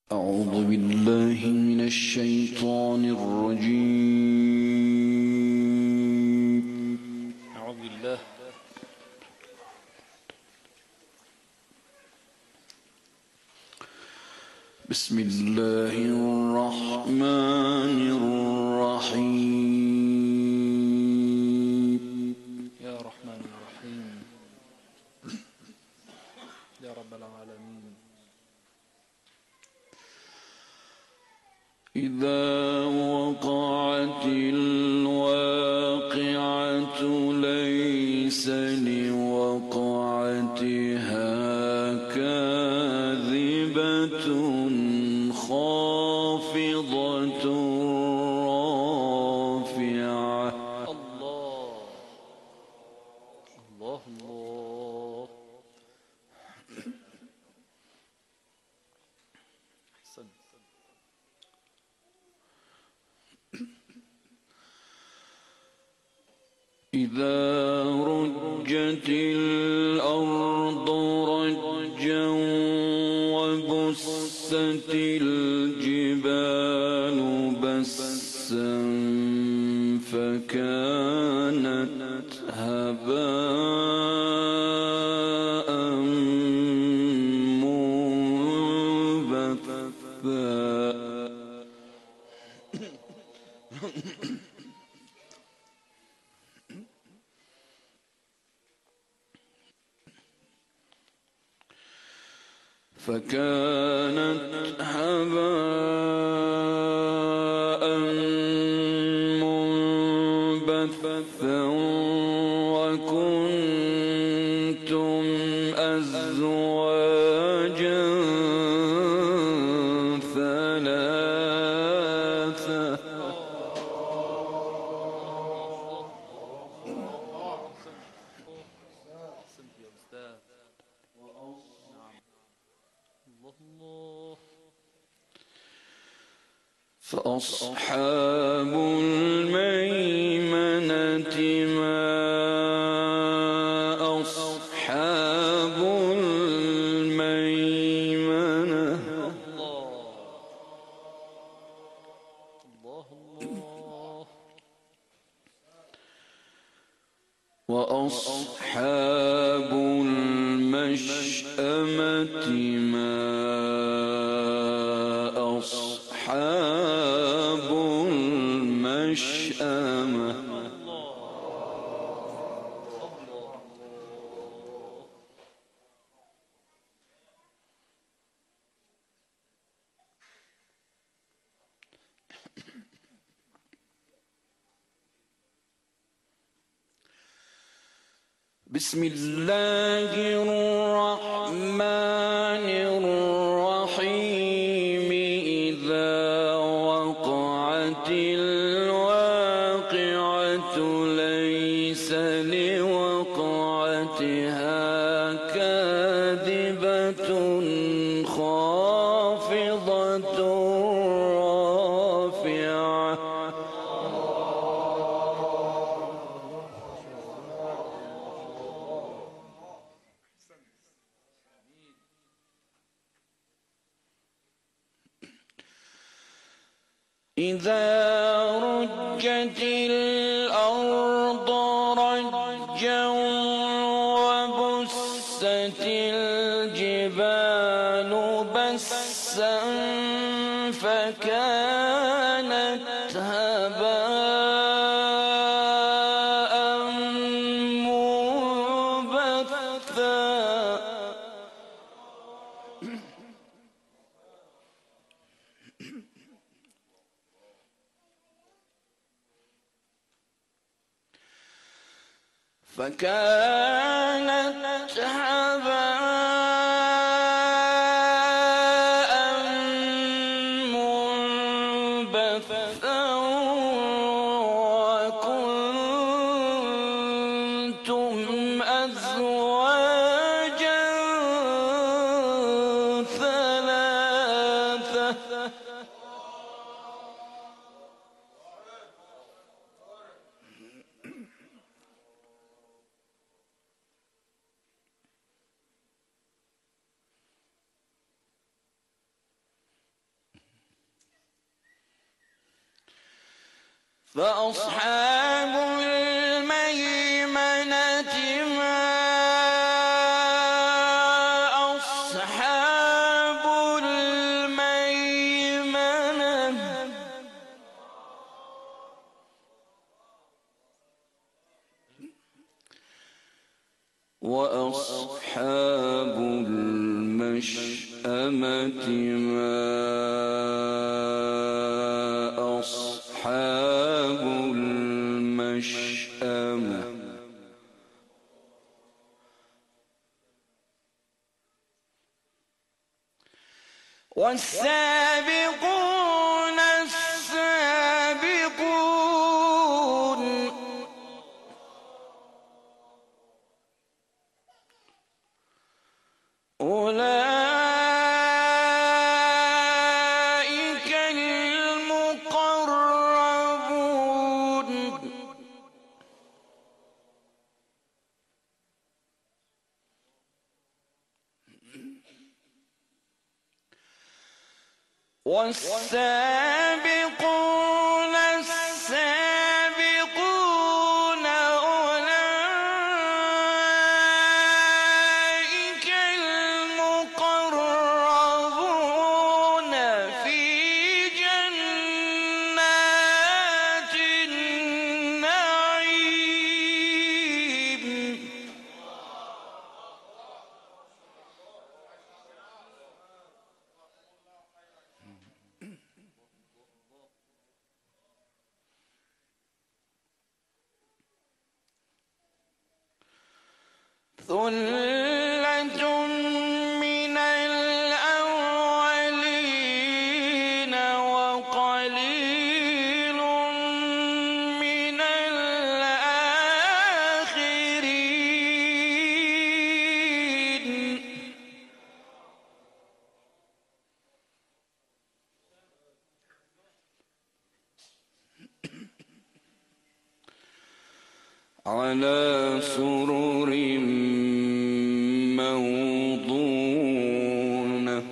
أعوذ بالله من الشيطان الرجيم. أعوذ بالله. بسم الله الرحمن الرحيم. يا رحمن يا رحيم يا رب العالمين. إذا وقعت الواقعة ليس لوقعتها كاذبة خافضة رافعة. الله الله الله. أحسنت. إذا رجت الأرض رجا وبست الجبال بسا فكانت هباء منبثا. فكانت هباء منبثا وكنتم أزواجا ثلاثة. أحسنت يا أستاذ. نعم. الله الله. فأصحاب الميمنة ما أصحاب الميمنة. الله الله. وأصحاب المشأمة ما أصحاب المشأمة. بسم الله الرحمن الرحيم. إذا وقعت الواقعة ليس لوقعتها كاذبة خافضة رافعة. إذا رجت الأرض رجا وبست الجبال بسا فكانت هباء منبثا. فكانت هباء منبثا وكنتم أزواجا ثلاثة. فأصحاب الميمنة ما أصحاب الميمنة وأصحاب المشأمة ما أصحاب المشأمة والسابقون السابقون أولئك المقربون والسابقون السابقون أولئك المقربون في جنات النعيم ثلة من الأولين وقليل من الآخرين على سرر موضونة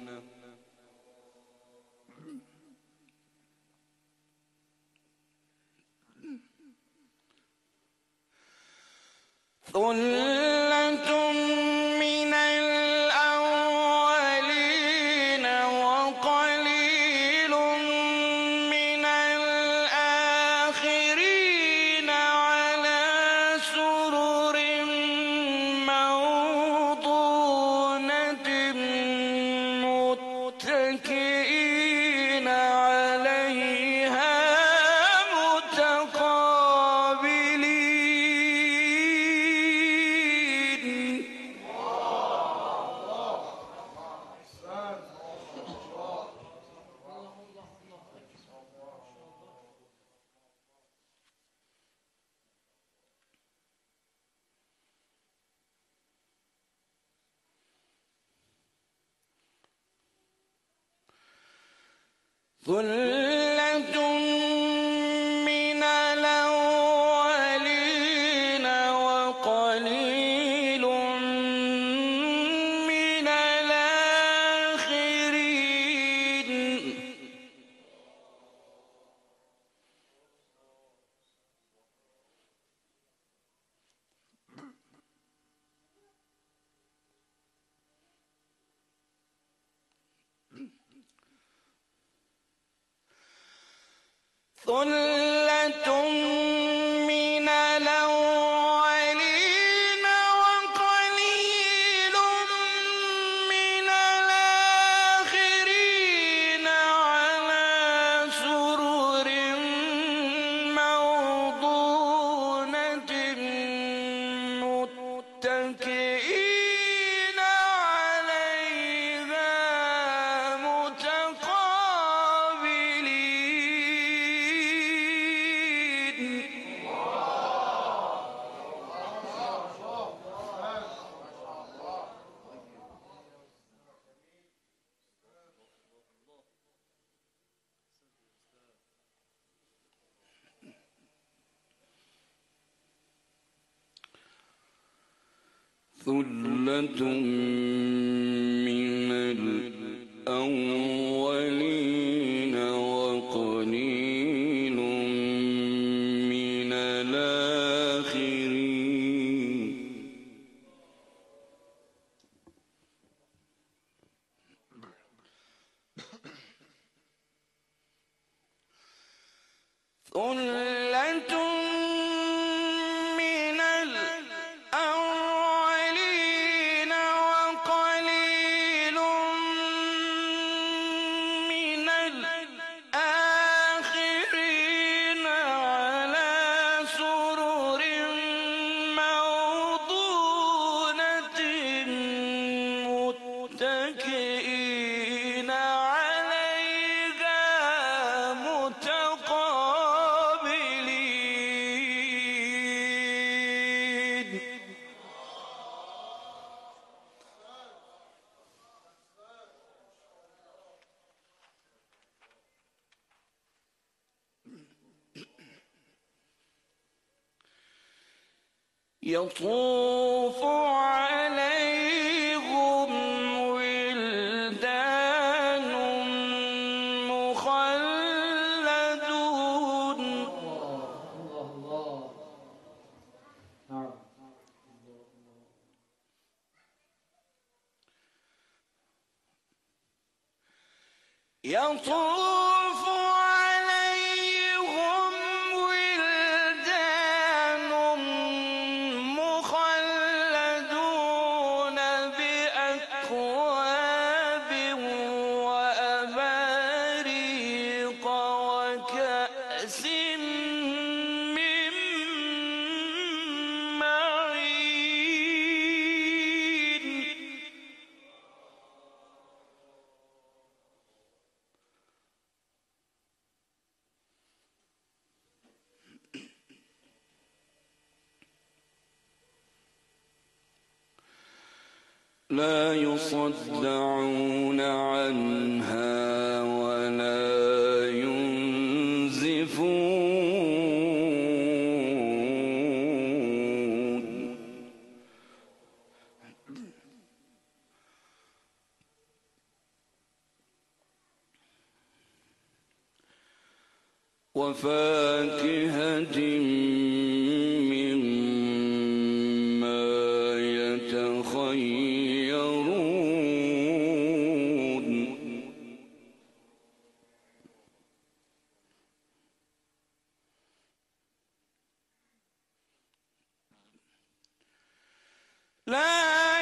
ثلة من الأولين وقليل من الآخرين على سرر موضونة متكئين عليها متقابلين ثلة من الأولين وقليل من الآخرين ثلة من الأولين وقليل من الآخرين على سرر موضونة متكئين عليها متقابلين ثلة من الأولين وقليل يطوف عليهم ولدان مخلدون يطوف عليهم ولدان مخلدون بأكواب وأباريق وكأس من معين لا يصدعون عنها ولا ينزفون وفاكهة مما يتخيرون لا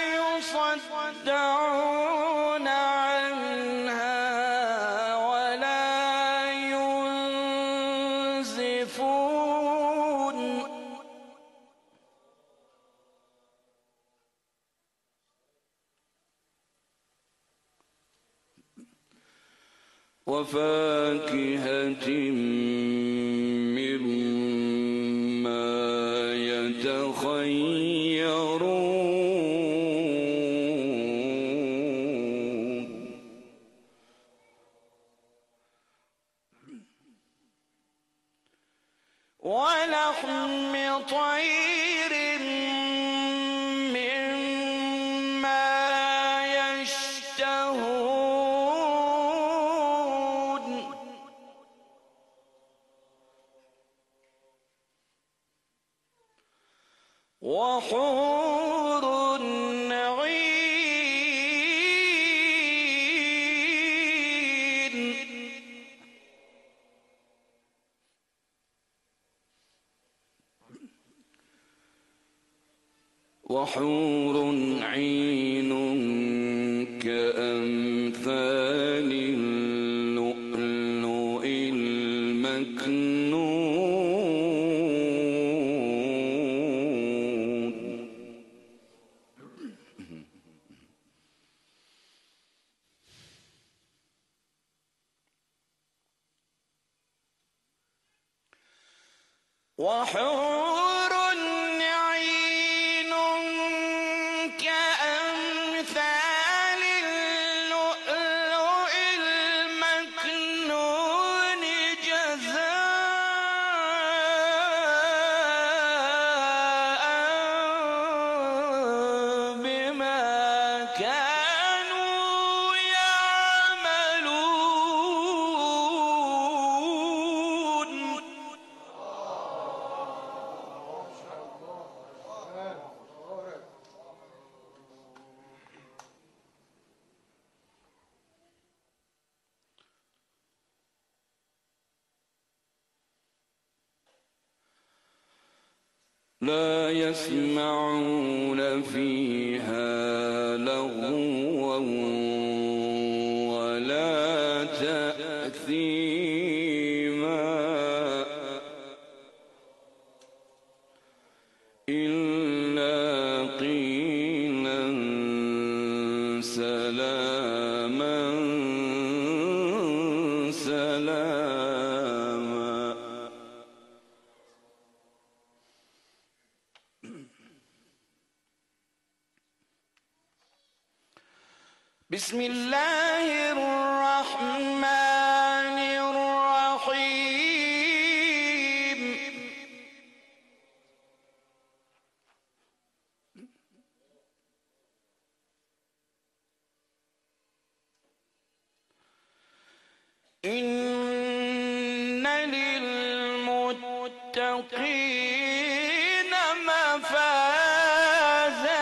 يصدعون عنها ولا ينزفون وفاكهة مما يتخيرون ولحم طير مما يشتهون وحور عين وحور عين كأمثال اللؤلؤ المكنون وحور عين كأمثال اللؤلؤ المكنون جزاء بما كانوا يعملون لا يسمعون فيها لغوا ولا تأثيما إلا قيلا سلاما سلاما بسم الله الرحمن الرحيم للمتقين مفازا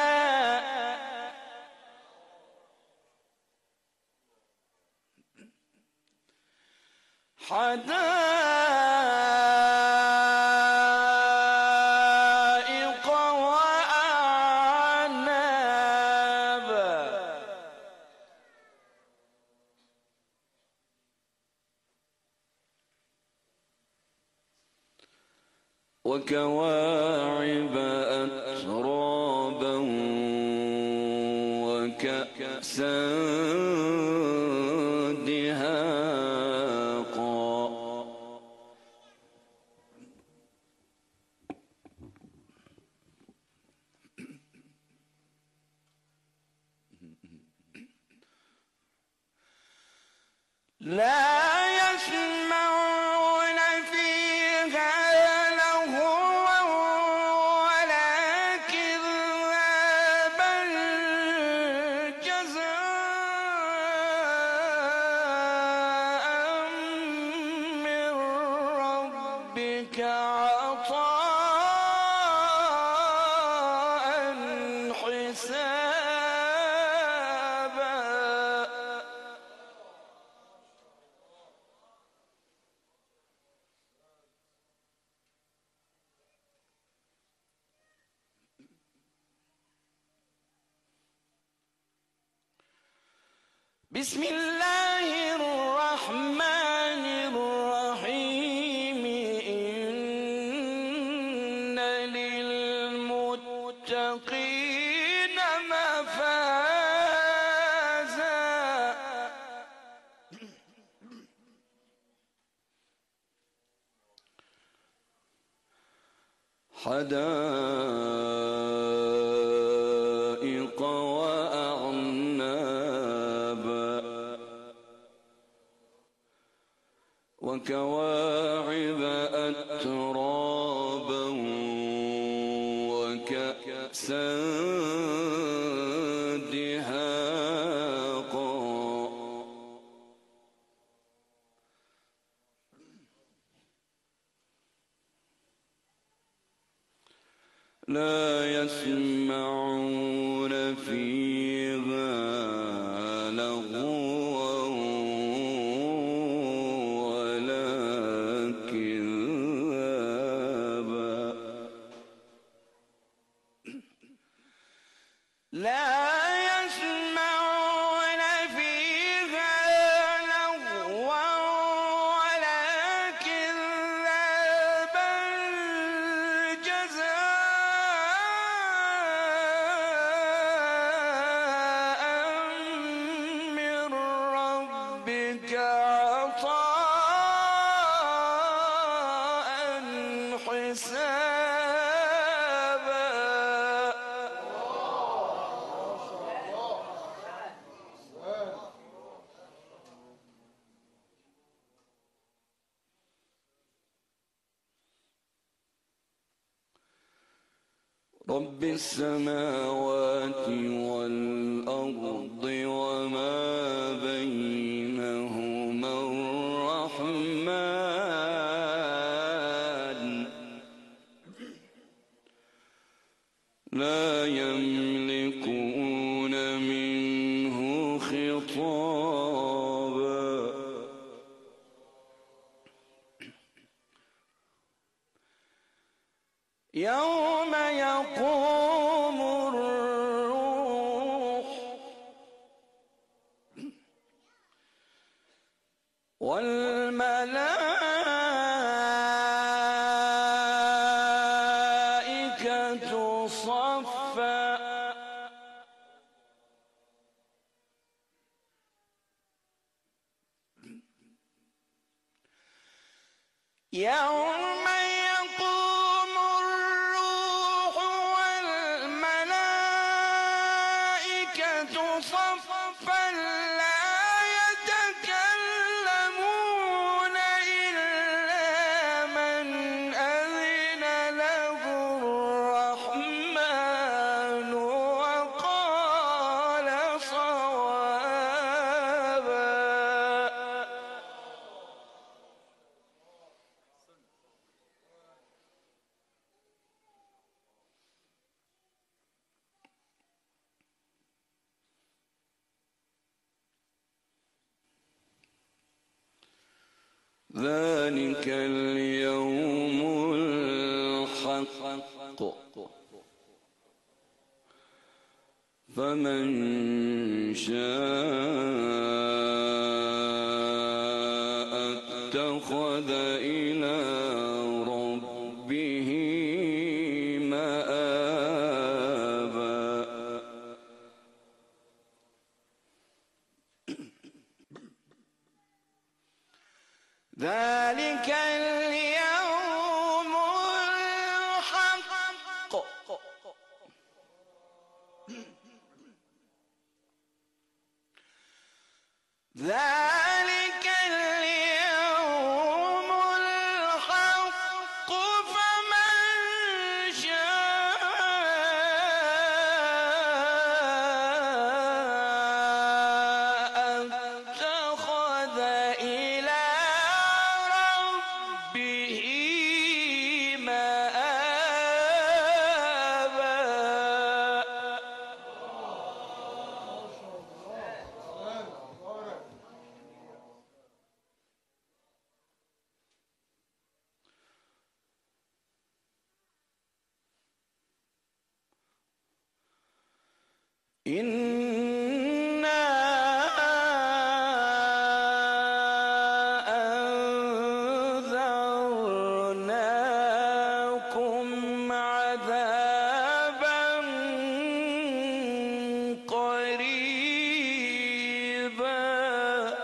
حدائق وأعنابا وكواعب أترابا وكأسا دهاقا لا يسمعون فيها لغوا ولا كذابا جزاء من ربك عطاء حسابا بسم الله الرحمن الرحيم إن للمتقين مفازا حدائق وأعنابا وكواعب أترابا وكأسا دهاقا لا يسمعون فيها لغوا ولا كذابا لا يسمعون فيها لغوا ولا كذابا جزاء من ربك عطاء حسابا رب السماوات والأرض وما بينهما الرحمن لا يملكون منه خطابا يوم يقوم الروح والملائكة صفا يوم يقوم الروح والملائكة صفا لا يتكلمون إلا من أذن له الرحمن وقال صوابا ذلك اليوم الحق فمن شاء اتخذ إلى ربه مآبا ذلك اليوم الحق ذلك اليوم الحق فمن شاء اتخذ إلى ربه مآبا إنا أنذرناكم عذابا قريبا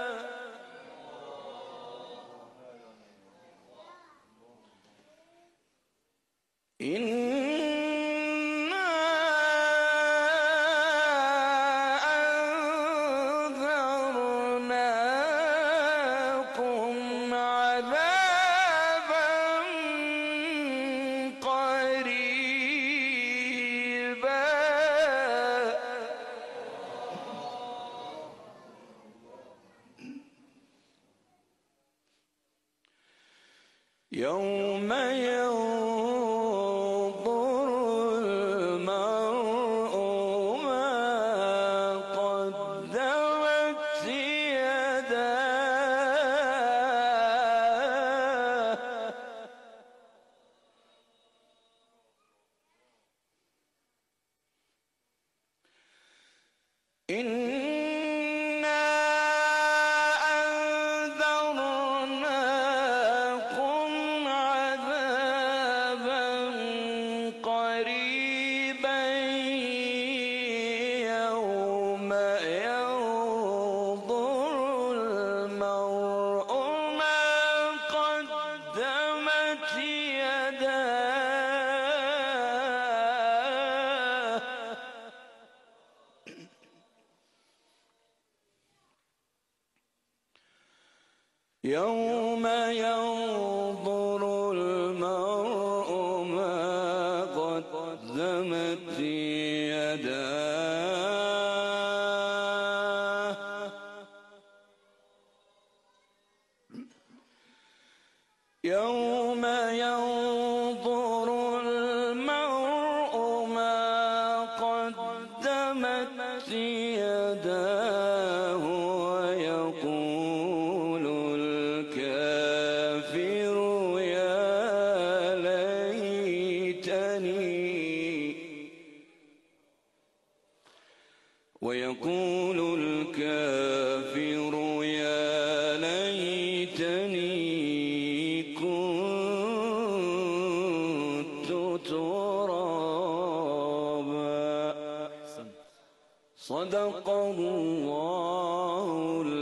أنذرناكم عذابا قريبا يوم ينظر المرء ما قدمت يداه إنا أنذرناكم عذابا قريبا يوم ينظر المرء ما قدمت يداه يوم ينظر المرء ما قدمت يداه يوم ينظر المرء ما قدمت يداه ويقول الكافر يا ليتني ويقول الكافر يا ليتني كنت ترابا صدق الله